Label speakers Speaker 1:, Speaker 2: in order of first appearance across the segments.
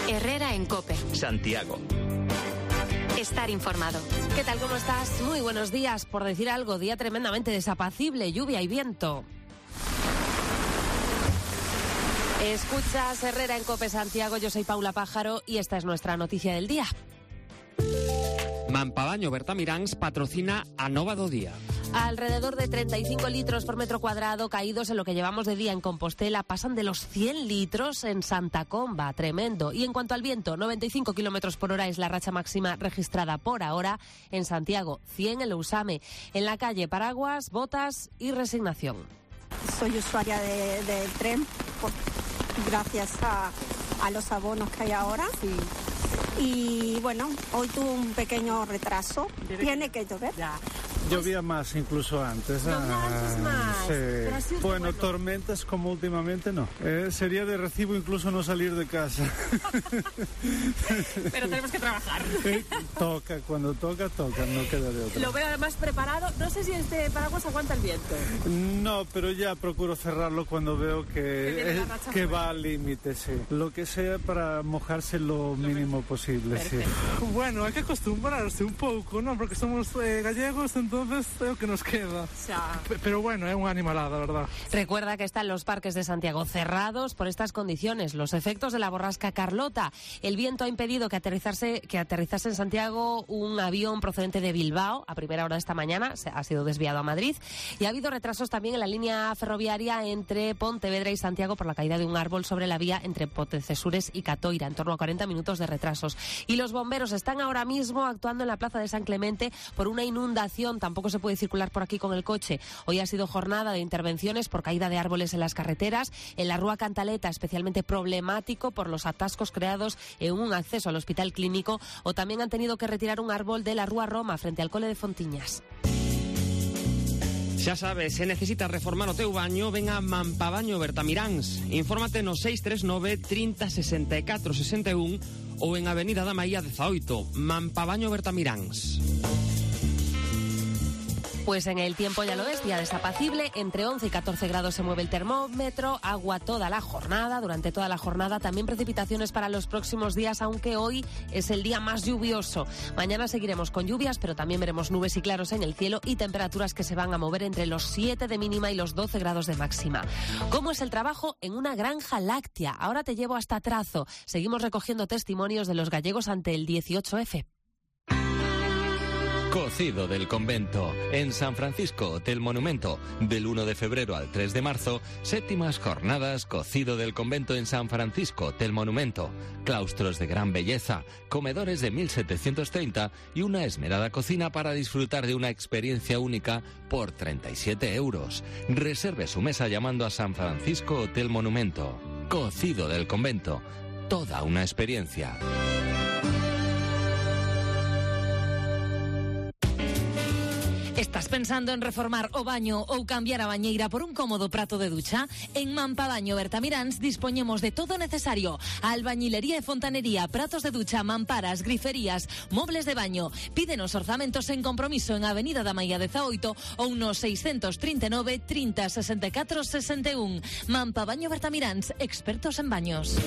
Speaker 1: Herrera en COPE.
Speaker 2: Santiago.
Speaker 1: Estar informado.
Speaker 3: ¿Qué tal? ¿Cómo estás? Muy buenos días. Por decir algo, día tremendamente desapacible, lluvia y viento. Escuchas Herrera en COPE Santiago, yo soy Paula Pájaro y esta es nuestra noticia del día.
Speaker 4: Mampavaño Bertamiráns patrocina a Nova do Día.
Speaker 3: Alrededor de 35 litros por metro cuadrado caídos en lo que llevamos de día en Compostela, pasan de los 100 litros en Santa Comba, tremendo. Y en cuanto al viento, 95 kilómetros por hora es la racha máxima registrada por ahora en Santiago, 100 en Lousame. En la calle, paraguas, botas y resignación.
Speaker 5: Soy usuaria del tren gracias a los abonos que hay ahora. Sí. Y bueno, hoy tuvo un pequeño retraso. Tiene que llover.
Speaker 3: Ya.
Speaker 6: Llovía más incluso antes.
Speaker 3: Más.
Speaker 6: Sí. Bueno, tormentas como últimamente no. Sería de recibo incluso no salir de casa.
Speaker 3: Pero tenemos que trabajar.
Speaker 6: Toca, cuando toca, no queda de otra.
Speaker 3: Lo veo además preparado. No sé si este paraguas aguanta el viento.
Speaker 6: No, pero ya procuro cerrarlo cuando veo que va al límite, sí. Lo que sea para mojarse lo mínimo posible, sí.
Speaker 7: Bueno, hay que acostumbrarse un poco, ¿no? Porque somos gallegos, entonces es lo que nos queda. Pero bueno, es una animalada, ¿verdad?
Speaker 3: Recuerda que están los parques de Santiago cerrados por estas condiciones, los efectos de la borrasca Carlota. El viento ha impedido que aterrizase en Santiago un avión procedente de Bilbao a primera hora de esta mañana, ha sido desviado a Madrid, y ha habido retrasos también en la línea ferroviaria entre Pontevedra y Santiago por la caída de un árbol sobre la vía entre Pontecesures y Catoira, en torno a 40 minutos de retrasos. Y los bomberos están ahora mismo actuando en la plaza de San Clemente por una inundación. Tampoco se puede circular por aquí con el coche. Hoy ha sido jornada de intervenciones por caída de árboles en las carreteras. En la Rúa Cantaleta, especialmente problemático por los atascos creados en un acceso al hospital clínico, o también han tenido que retirar un árbol de la Rúa Roma frente al Cole de Fontiñas.
Speaker 4: Xa sabes, se necesitas reformar o teu baño, ven a Mampavaño Bertamiráns. Infórmate no 639 30 64 61 ou en Avenida da Maía 18, Mampavaño Bertamiráns.
Speaker 3: Pues en el tiempo ya lo ves, día desapacible, entre 11 y 14 grados se mueve el termómetro, agua toda la jornada, durante toda la jornada, también precipitaciones para los próximos días, aunque hoy es el día más lluvioso. Mañana seguiremos con lluvias, pero también veremos nubes y claros en el cielo y temperaturas que se van a mover entre los 7 de mínima y los 12 grados de máxima. ¿Cómo es el trabajo en una granja láctea? Ahora te llevo hasta Trazo. Seguimos recogiendo testimonios de los gallegos ante el 18F.
Speaker 2: Cocido del Convento. En San Francisco, Hotel Monumento. Del 1 de febrero al 3 de marzo, séptimas jornadas Cocido del Convento en San Francisco, Hotel Monumento. Claustros de gran belleza, comedores de 1730 y una esmerada cocina para disfrutar de una experiencia única por 37 euros. Reserve su mesa llamando a San Francisco Hotel Monumento. Cocido del Convento. Toda una experiencia.
Speaker 8: Estás pensando en reformar o baño ou cambiar a bañeira por un cómodo prato de ducha? En Mampavaño Bertamiráns dispoñemos de todo necesario: albañilería e fontanería, pratos de ducha, mamparas, griferías, mobles de baño. Pídenos orzamentos en compromiso en Avenida da Maía 18 ou no 639 30 64 61. Mampavaño Bertamiráns, expertos en baños.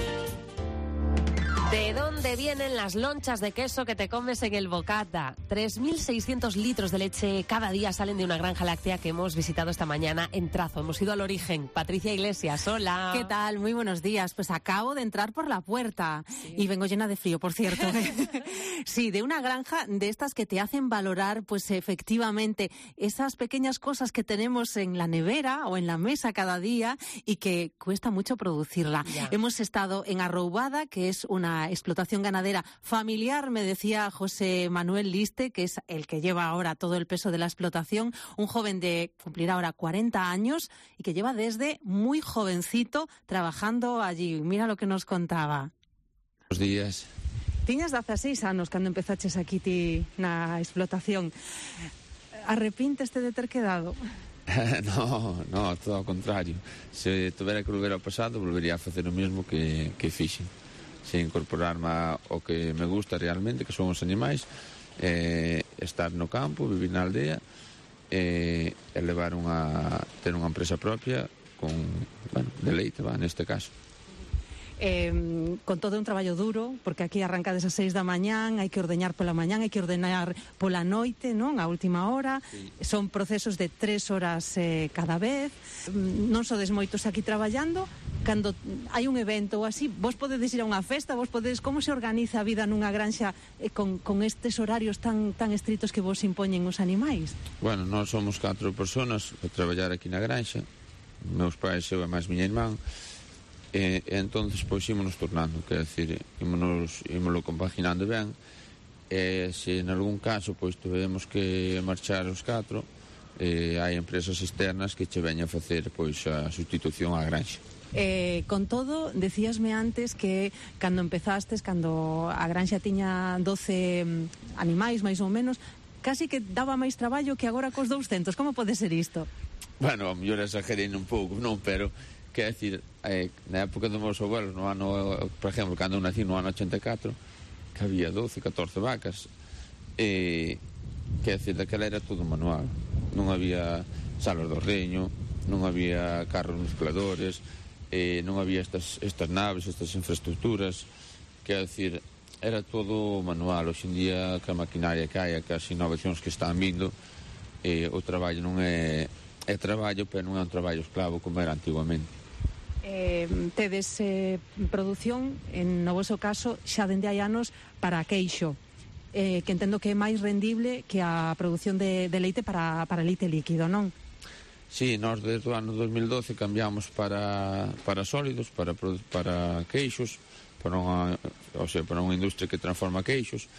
Speaker 3: ¿De dónde vienen las lonchas de queso que te comes en el bocata? 3.600 litros de leche cada día salen de una granja láctea que hemos visitado esta mañana en Trazo. Hemos ido al origen. Patricia Iglesias, hola.
Speaker 9: ¿Qué tal? Muy buenos días. Pues acabo de entrar por la puerta y vengo llena de frío, por cierto. Sí, de una granja de estas que te hacen valorar, pues efectivamente, esas pequeñas cosas que tenemos en la nevera o en la mesa cada día y que cuesta mucho producirla. Ya. Hemos estado en Arroubada, que es una explotación ganadera familiar, me decía José Manuel Liste, que es el que lleva ahora todo el peso de la explotación, un joven de cumplir ahora 40 años y que lleva desde muy jovencito trabajando allí. Mira lo que nos contaba.
Speaker 10: Buenos días.
Speaker 9: Tiñas 16 anos cando empezaches aquí ti na explotación. Arrepínteste de ter quedado?
Speaker 10: No, todo ao contrario. Se tuvera que volver ao pasado, volvería a facer o mesmo que fixen. Se incorporarme ao que me gusta realmente, que son os animais, estar no campo, vivir na aldea, e levar ter unha empresa propia con, de leite, neste caso.
Speaker 9: Con todo un traballo duro, porque aquí arrancades a 6 da mañán, hai que ordeñar pola mañán, hai que ordenar pola noite, non? A última hora. Sí. Son procesos de 3 horas cada vez. Non sodes moitos aquí traballando. Cando hai un evento ou así, vos podedes ir a unha festa, como se organiza a vida nunha granxa con estes horarios tan estritos que vos impoñen os animais?
Speaker 10: Bueno, nós somos 4 personas a traballar aquí na granxa, meus pais, eu e máis miña irmán, e entonces pois ímonos tornando, quer decir, ímolo compaginando ben, e se en algún caso pois tivemos que marchar os 4, hai empresas externas que che veñen a facer pois a sustitución á granxa.
Speaker 9: Con todo, decíasme antes que cando empezastes, cando a granxa tiña 12 animais máis ou menos, casi que daba máis traballo que agora cos 200. Como pode ser isto?
Speaker 10: Bueno, a mellor exagerei un pouco, non, pero quer decir, na época dos meus abuelos, no ano, por exemplo, cando eu nací no ano 84, que había 12, 14 vacas, quer decir, daquela era todo manual, non había salas do reño, non había carros mezcladores, non había estas naves, estas infraestructuras, quer decir, era todo manual. Hoxe en día, que a maquinaria que hai, que as innovacións que están vindo, o traballo non é traballo, pero non é un traballo esclavo como era antiguamente.
Speaker 9: Tedes produción, no vosso caso, xa dende hai anos para queixo, que entendo que é máis rendible que a produción de leite para leite líquido, non?
Speaker 10: Sí, nós desde o ano 2012 cambiamos para sólidos, para queixos, para unha industria que transforma queixos,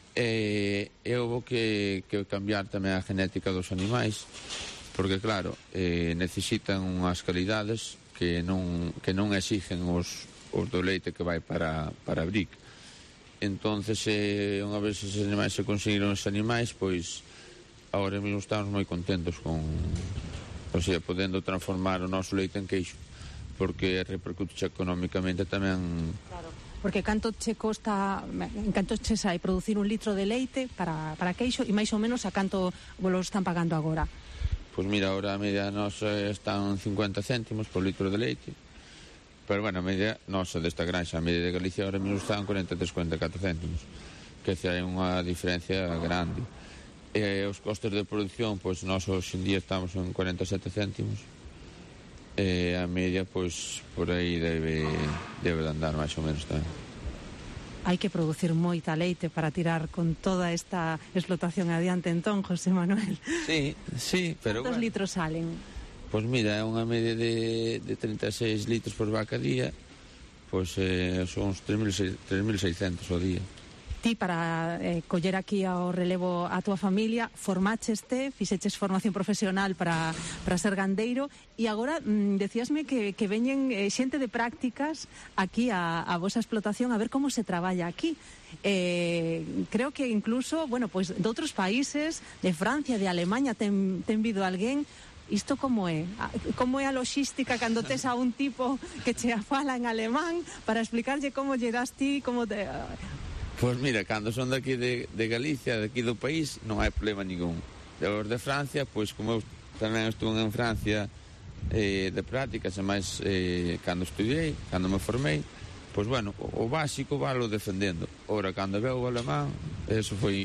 Speaker 10: e houve que cambiar tamén a genética dos animais, porque claro, necesitan unhas calidades que non exigen os do leite que vai para bric. Entonces, unha vez esos animais se conseguiron os animais, pois agora mesmo estamos moi contentos con, o sea, podendo transformar o noso leite en queixo, porque repercute económicamente tamén.
Speaker 9: Claro, porque canto che costa, en canto che sai producir un litro de leite para queixo, e máis ou menos a canto vos lo están pagando agora?
Speaker 10: Pois mira, ahora a media nosa están 50 céntimos por litro de leite, pero bueno, a media nosa desta granxa, a media de Galicia ahora mesmo están 43-44 céntimos, que hai unha diferencia grande. E os costes de produción, pois nós hoxe en día estamos en 47 céntimos, e a media, pois, por aí debe de andar máis ou menos tamén.
Speaker 9: Hai que producir moita leite para tirar con toda esta explotación adiante, entón, José Manuel.
Speaker 10: Sí, pero
Speaker 9: ¿Cuántos litros salen?
Speaker 10: Pois mira, é unha media de 36 litros por vaca día, pois son uns 3.600 ao día.
Speaker 9: Ti, para coller aquí ao relevo a túa familia, formácheste, fixeches formación profesional para ser gandeiro, e agora decíasme que veñen xente de prácticas aquí a vosa explotación a ver como se traballa aquí. Creo que incluso, bueno, pues de outros países, de Francia, de Alemanha, ten vido alguén. Isto como é? Como é a logística cando tes a un tipo que che fala en alemán para explicarlle como lle das ti, como te...
Speaker 10: Pois mira, cando son daqui de Galicia, daqui do país, non hai problema ningún. Os de Francia, pois como eu tamén estuve en Francia de prácticas, e máis cando estudiei, cando me formei, pois bueno, o básico valo defendendo. Ora, cando veo o alemán, eso foi...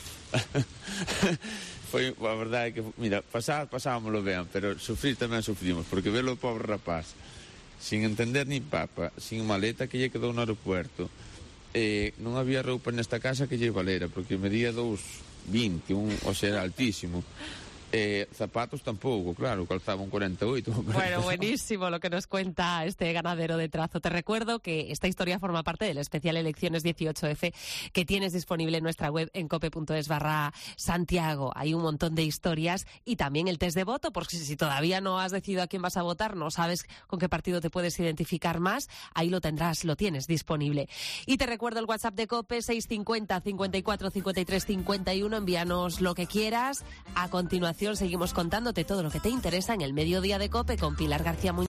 Speaker 10: foi, a verdade é que, mira, pasámoslo ben, pero sufrir tamén sufrimos, porque velo o pobre rapaz, sin entender nin papa, sin maleta que lle quedou no aeropuerto, non había roupa nesta casa que lle valera, porque medía 2,20, o sea, era altísimo. Zapatos tampouco, claro, calzaba un 48.
Speaker 3: Bueno, buenísimo lo que nos cuenta este ganadero de Trazo. Te recuerdo que esta historia forma parte del especial Elecciones 18F que tienes disponible en nuestra web en cope.es/Santiago. Hay un montón de historias y también el test de voto, porque si todavía no has decidido a quién vas a votar, no sabes con qué partido te puedes identificar más, ahí lo tienes disponible. Y te recuerdo el WhatsApp de Cope, 650 54 53 51, envíanos lo que quieras. A continuación seguimos contándote todo lo que te interesa en el Mediodía de Cope con Pilar García Muñoz.